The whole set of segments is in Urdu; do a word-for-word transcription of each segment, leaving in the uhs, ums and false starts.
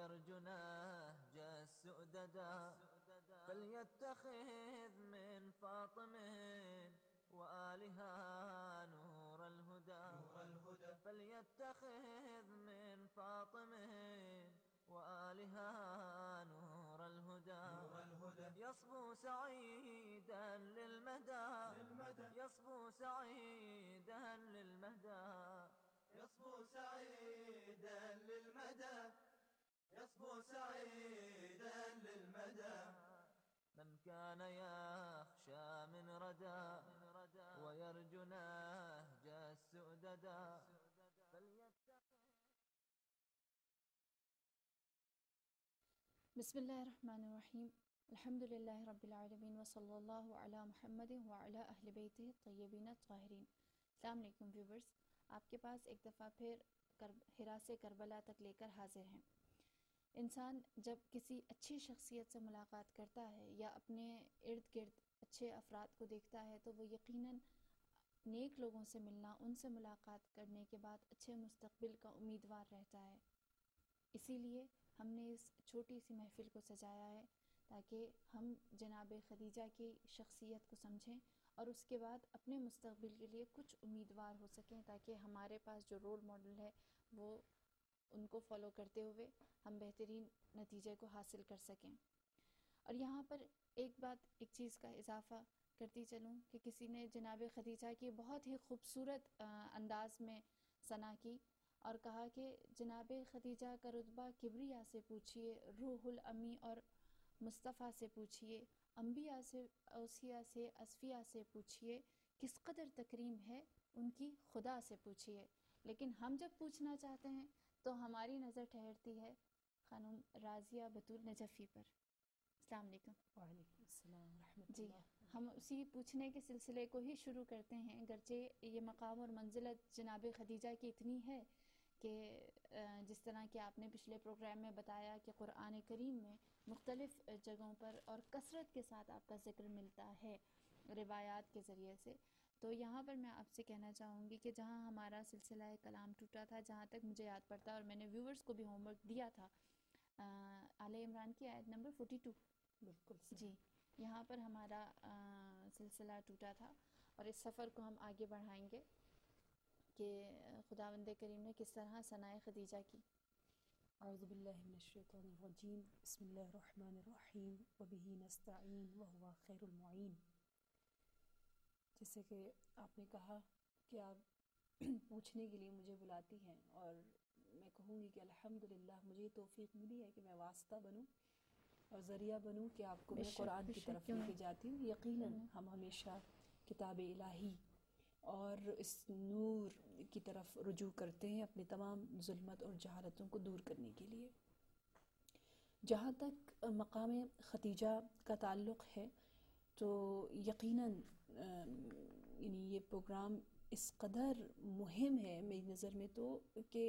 ويرجو نهج السؤددا فليتخذ من فاطم وآلها نور الهدى فليتخذ من فاطم وآلها نور الهدى يصبو سعيدا للمدى يصبو سعيدا للمدى يصبو سعيدا للمدى يصبو سعيدا للمدى من كان يخشى من ردى ويرجو نهج السؤددا بسم الله الرحمن الرحیم الحمد للہ رب العالمین وصلی اللہ علی محمد وعلی اہل بیتہ الطیبین الطاہرین۔ السلام علیکم ویورز، آپ کے پاس ایک دفعہ پھر حرا سے کربلا تک لے کر حاضر ہیں۔ انسان جب کسی اچھی شخصیت سے ملاقات کرتا ہے یا اپنے ارد گرد اچھے افراد کو دیکھتا ہے تو وہ یقیناً نیک لوگوں سے ملنا، ان سے ملاقات کرنے کے بعد اچھے مستقبل کا امیدوار رہتا ہے۔ اسی لیے ہم نے اس چھوٹی سی محفل کو سجایا ہے تاکہ ہم جناب خدیجہ کی شخصیت کو سمجھیں اور اس کے بعد اپنے مستقبل کے لیے کچھ امیدوار ہو سکیں، تاکہ ہمارے پاس جو رول ماڈل ہے وہ ان کو فالو کرتے ہوئے ہم بہترین نتیجے کو حاصل کر سکیں۔ اور یہاں پر ایک بات ایک چیز کا اضافہ کرتی چلوں کہ کسی نے جناب خدیجہ کی بہت ہی خوبصورت انداز میں ثنا کی اور کہا کہ جناب خدیجہ کا رتبہ کبریا سے پوچھئے، روح الامی اور مصطفیٰ سے پوچھئے، انبیاء سے، اوصیاء سے، اصفیاء سے پوچھئے، کس قدر تکریم ہے ان کی خدا سے پوچھئے۔ لیکن ہم جب پوچھنا چاہتے ہیں تو ہماری نظر ٹھہرتی ہے خانم راضیہ بطول نجفی پر۔ السلام علیکم۔ وعلیکم السلام ورحمۃ جی، اللہ۔ ہم اسی پوچھنے کے سلسلے کو ہی شروع کرتے ہیں، گرچہ یہ مقام اور منزلت جناب خدیجہ کی اتنی ہے کہ جس طرح کہ آپ نے پچھلے پروگرام میں بتایا کہ قرآن کریم میں مختلف جگہوں پر اور کثرت کے ساتھ آپ کا ذکر ملتا ہے روایات کے ذریعے سے، تو یہاں پر میں آپ سے کہنا چاہوں گی کہ جہاں ہمارا سلسلہ کلام ٹوٹا تھا، جہاں تک مجھے یاد پڑتا ہے اور میں نے ویورز کو بھی ہوم ورک دیا تھا، آل عمران کی آیت نمبر فورٹی ٹو، بالکل جی، یہاں پر ہمارا سلسلہ ٹوٹا تھا اور اس سفر کو ہم آگے بڑھائیں گے کہ خداوند کریم نے کس طرح ثنائے خدیجہ کی۔ اعوذ باللہ من الشیطان الرجیم، بسم اللہ الرحمن الرحیم، وبہ نستعین وہو خیر المعین۔ جیسے کہ آپ نے کہا کہ آپ پوچھنے کے لیے مجھے بلاتی ہیں، اور میں کہوں گی کہ الحمدللہ مجھے توفیق ملی ہے کہ میں واسطہ بنوں اور ذریعہ بنوں کہ آپ کو میں قرآن کی طرف لے کے جاتی ہوں۔ یقیناً ہم ہمیشہ کتاب الہی اور اس نور کی طرف رجوع کرتے ہیں اپنے تمام ظلمت اور جہالتوں کو دور کرنے کے لیے۔ جہاں تک مقام خدیجہ کا تعلق ہے تو یقیناً یعنی یہ پروگرام اس قدر مہم ہے میری نظر میں تو کہ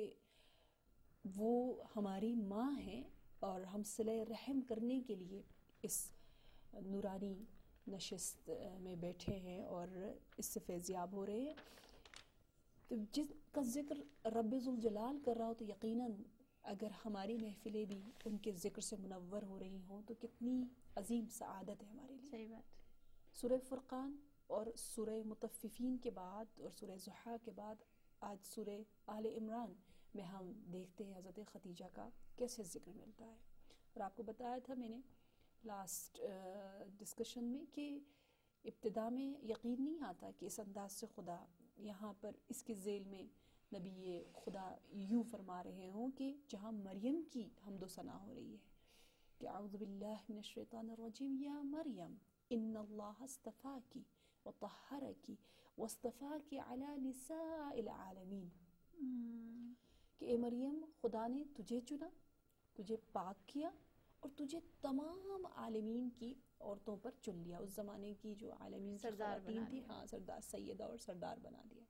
وہ ہماری ماں ہیں اور ہم صلہ رحم کرنے کے لیے اس نورانی نشست میں بیٹھے ہیں اور اس سے فیضیاب ہو رہے ہیں۔ تو جس کا ذکر رب ذوالجلال کر رہا ہو تو یقیناً اگر ہماری محفلیں بھی ان کے ذکر سے منور ہو رہی ہوں تو کتنی عظیم سعادت ہے ہمارے لیے۔ صحیح بات۔ سورہ فرقان اور سورہ مطففین کے بعد اور سورہ ضحیٰ کے بعد آج سورہ آل عمران میں ہم دیکھتے ہیں حضرت خدیجہ کا کیسے ذکر ملتا ہے۔ اور آپ کو بتایا تھا میں نے لاسٹ ڈسکشن میں کہ ابتدا میں یقین نہیں آتا کہ اس انداز سے خدا یہاں پر اس کے ذیل میں نبی خدا یوں فرما رہے ہوں کہ جہاں مریم کی حمد و ثنا ہو رہی ہے کہ اعوذ باللہ من الشیطان الرجیم، یا مریم ان اللہ اصطفاکی وطہرکی واصطفاکی علی نساء العالمین، کہ اے مریم خدا نے تجھے چنا، تجھے پاک کیا اور تجھے تمام عالمین کی عورتوں پر چن لیا۔ اس زمانے کی جو عالمین کی خواتین تھی، ہاں، سردار سیدہ اور سردار بنا دیا۔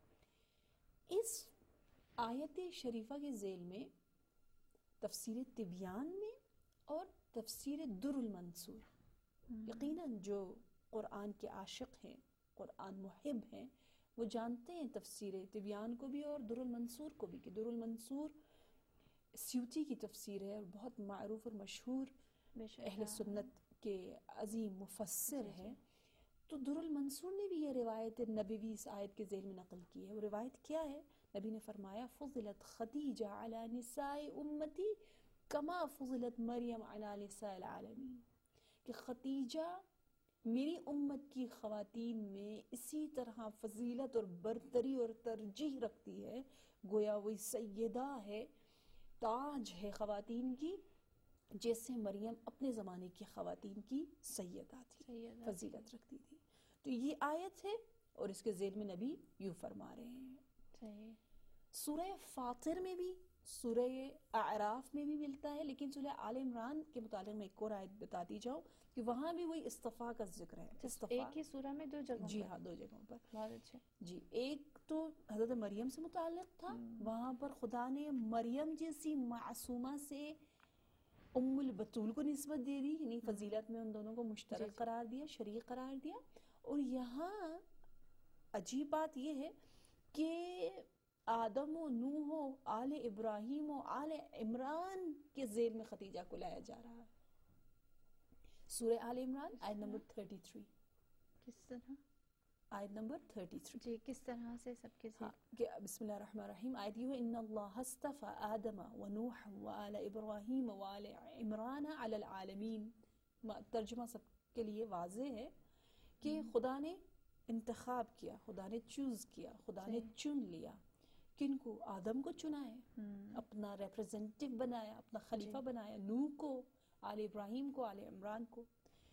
اس آیت شریفہ کے ذیل میں تفسیر تبیان میں اور تفسیر در المنصور، یقیناً جو قرآن کے عاشق ہیں، قرآن محب ہیں، وہ جانتے ہیں تفسیر تبیان کو بھی اور در المنصور کو بھی، کہ در المنصور سیوطی کی تفسیر ہے اور بہت معروف اور مشہور اہل سنت کے عظیم مفسر ہیں. تو در المنصور نے بھی یہ روایت نبوی اس آیت کے ذیل میں نقل کی ہے. وہ روایت کیا ہے؟ نبی نے فرمایا فضلت خدیجہ علی نساء امتی کما فضلت مریم علی نساء العالمین، کہ خدیجہ میری امت کی خواتین میں اسی طرح فضیلت اور برتری اور ترجیح رکھتی ہے، گویا وہی سیدہ ہے، تاج ہے خواتین کی، جیسے مریم اپنے زمانے کی خواتین کی سیدہ تھی، فضیلت رکھتی تھی. تو یہ آیت ہے اور اس کے ذیل میں نبی یوں فرما رہے ہیں. صحیح. سورہ فاطر میں بھی، سورہ اعراف میں بھی ملتا ہے، لیکن سورہ آل عمران کے متعلق میں ایک اور آیت بتاتی جاؤں کہ وہاں بھی وہی استفاء کا ذکر ہے. استفاء ایک ہی سورہ میں دو جگہوں جی پر. ہاں دو جگہوں پر. بہت اچھا. جی ایک تو حضرت مریم سے متعلق تھا، وہاں پر خدا نے مریم جیسی معصومہ سے ام البتول کو نسبت دے دی، یعنی فضیلت میں ان دونوں کو مشترک قرار دیا، شریک قرار دیا. اور یہاں عجیب بات یہ ہے کہ آدم و نوح و آل ابراہیم و آل عمران کے ذیل میں خدیجہ کو لایا جا رہا ہے. سورہ آل عمران آیت نمبر تینتیس. کس طرح؟ آیت نمبر تینتیس. جی کس طرح سے سب کے ہاں کہ بسم اللہ الرحمن الرحیم. آیت یہ ہے ان اللہ اصطفى آدم و نوح و آل ابراہیم و آل عمران علی العالمین. ترجمہ سب کے لیے واضح ہے کہ خدا نے انتخاب کیا، خدا نے چوز کیا، خدا نے چن لیا. کن کو؟ آدم کو چنا ہے، اپنا ریپرزنٹیو بنایا، اپنا خلیفہ بنایا. نوح کو، آل ابراہیم کو، آل عمران کو.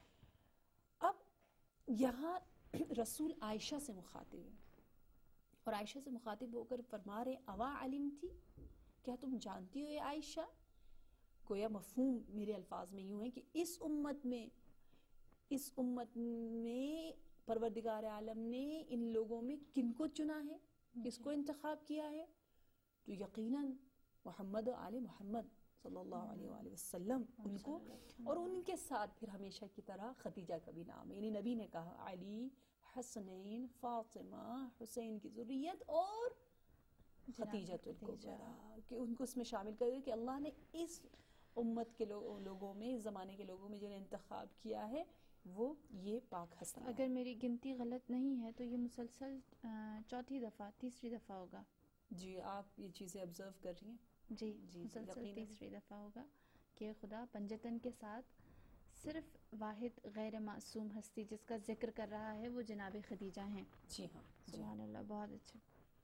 اب یہاں رسول عائشہ سے مخاطب ہے اور عائشہ سے مخاطب ہو کر فرما رہے اوا علمتی، کیا تم جانتی ہو اے عائشہ؟ گویا مفہوم میرے الفاظ میں یوں ہے کہ اس امت میں اس امت میں پروردگار عالم نے ان لوگوں میں کن کو چنا ہے، کس کو انتخاب کیا ہے؟ تو یقیناً محمد و آل محمد صلی اللہ علیہ وآلہ وسلم ان کو، اور ان کے ساتھ پھر ہمیشہ کی طرح خدیجہ کا بھی نام ہے. یعنی نبی نے کہا علی، حسنین، فاطمہ، حسین کی ذریت اور خدیجۃ الکبریٰ، کہ ان کو اس میں شامل کر دیا کہ اللہ نے اس امت کے لوگوں میں، اس زمانے کے لوگوں میں جنہیں انتخاب کیا ہے وہ یہ پاک ہستی. اگر میری گنتی غلط نہیں ہے تو یہ مسلسل چوتھی دفعہ تیسری دفعہ ہوگا. جی آپ یہ چیزیں آبزرو کر رہی ہیں؟ جی مسلسل تیسری دفعہ ہوگا کہ خدا پنجتن کے ساتھ صرف واحد غیر معصوم ہستی جس کا ذکر کر رہا ہے وہ جناب خدیجہ ہیں. جی ہاں سبحان اللہ، بہت اچھا.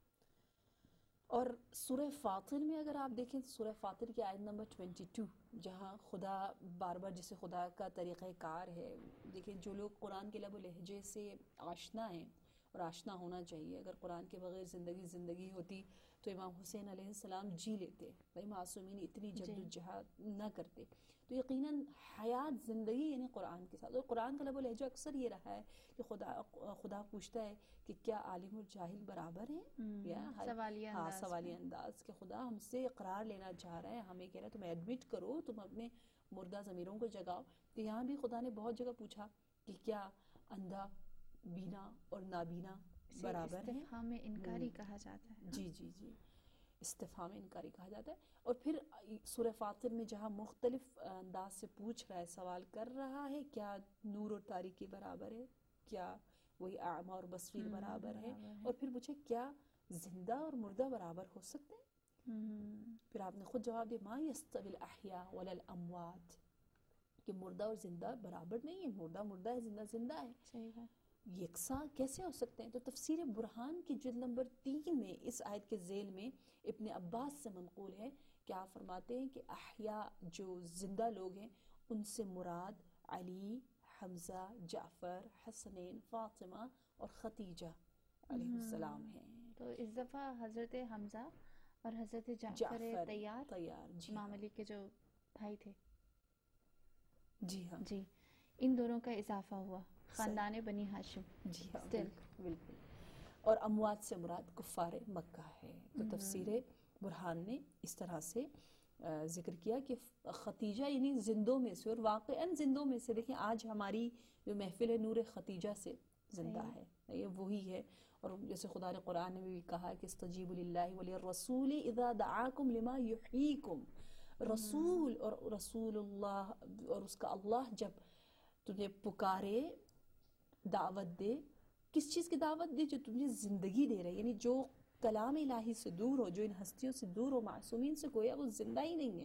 اور سورہ فاطر میں اگر آپ دیکھیں سورہ فاطر کی آیت نمبر بائیس، جہاں خدا بار بار جسے خدا کا طریقہ کار ہے، دیکھیں جو لوگ قرآن کے لب و لہجے سے آشنا ہیں اور آشنا ہونا چاہیے، اگر قرآن کے بغیر زندگی زندگی ہوتی تو امام حسین علیہ السلام جی لیتے، بھائی معصومین اتنی جد و جہاد نہ کرتے. تو یقیناً حیات زندگی یعنی قرآن کے ساتھ. اور قرآن کا لب و لہجہ اکثر یہ رہا ہے کہ خدا خدا پوچھتا ہے کہ کیا عالم اور جاہل برابر ہیں، یا سوالیہ ہاں انداز سوالیہ انداز کہ خدا ہم سے اقرار لینا چاہ رہا ہے، ہمیں کہہ رہا ہے تم ایڈمٹ کرو، تم اپنے مردہ ضمیروں کو جگاؤ. تو یہاں بھی خدا نے بہت جگہ پوچھا کہ کیا اندھا، بینا اور نابینا برابر ہیں. استفہام انکاری کہا جاتا ہے. جی جی جی استفہام انکاری کہا جاتا ہے. اور پھر سورہ فاطر میں جہاں مختلف انداز سے پوچھ رہا ہے، سوال کر رہا ہے، کیا نور اور تاریکی برابر ہے، کیا وہی اعمیٰ اور بصیر برابر ہے، اور پھر پوچھے کیا زندہ اور مردہ برابر ہو سکتے ہیں. پھر آپ نے خود جواب دیا ما یستوی الاحیاء ولا الاموات، کہ مردہ اور زندہ برابر نہیں ہے، مردہ مردہ ہے، زندہ زندہ ہے. صحیح بات. یکساں کیسے ہو سکتے ہیں؟ تو تفسیر برہان کی جلد نمبر تین میں اس آیت کے ذیل میں ابن عباس سے منقول ہے کہ آپ فرماتے ہیں کہ احیاء جو زندہ لوگ ہیں ان سے مراد علی، حمزہ، جعفر، حسنین، فاطمہ اور خدیجہ علیہ السلام ہیں. تو اس دفعہ حضرت حمزہ اور حضرت جعفر جعفر طیار طیار جی امام علی کے جو بھائی تھے، جی ہاں جی ان دونوں کا اضافہ ہوا، خاندان بنی ہاشم. جی ہاں بالکل. اور اموات سے مراد کفار مکہ ہے. تو تفسیر برہان نے اس طرح سے ذکر کیا کہ خدیجہ یعنی زندوں میں سے، اور واقعاً زندوں میں سے. دیکھیں آج ہماری جو محفل ہے نور خدیجہ سے زندہ ہے، یہ وہی ہے. اور جیسے خدا نے قرآن میں بھی کہا کہ استجیبوا للہ وللرسول اذا دعاکم لما یحییکم، رسول اور رسول اللہ اور اس کا اللہ جب تجھے پکارے دعوت دے، کس چیز کی دعوت دے؟ جو تمہیں زندگی دے رہے، یعنی جو کلام الہی سے دور ہو، جو ان ہستیوں سے دور ہو، معصومین سے گویا وہ زندہ ہی نہیں ہے،